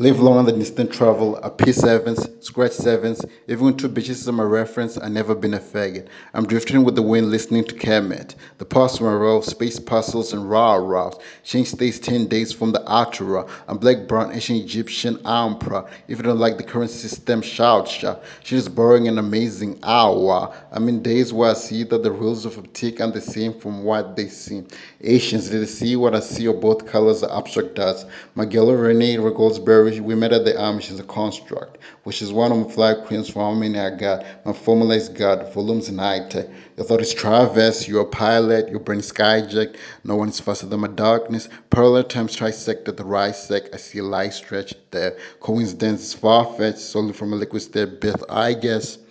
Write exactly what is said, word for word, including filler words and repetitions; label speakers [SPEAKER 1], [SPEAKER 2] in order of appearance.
[SPEAKER 1] Live long than instant travel, a P sevens, scratch sevens, even when two bitches are my reference, I never been a faggot. I'm drifting with the wind listening to Kemet. The past my role, space puzzles and raw raws. Change stays ten days from the Atura. I'm black, brown, Asian, Egyptian, I'm proud. If you don't like the current system, shout, shout. She is boring and amazing, hour. I'm in days where I see that the rules of optic are the same from what they seem. Asians, did they see what I see or both colors are abstract dots? My girl Renee Goldsberry, we met at the army, she's a construct, which is one of my fly queens for how many I got. My formula is God, volumes and high tech. Your thought is Traverse, you're a pilot, your brain is skyjacked, no one is faster than my darkness. Parallel times trisect at the right sec, I see a light stretch there. Coincidence is far fetched, solely from a liquid state, Beth, I guess.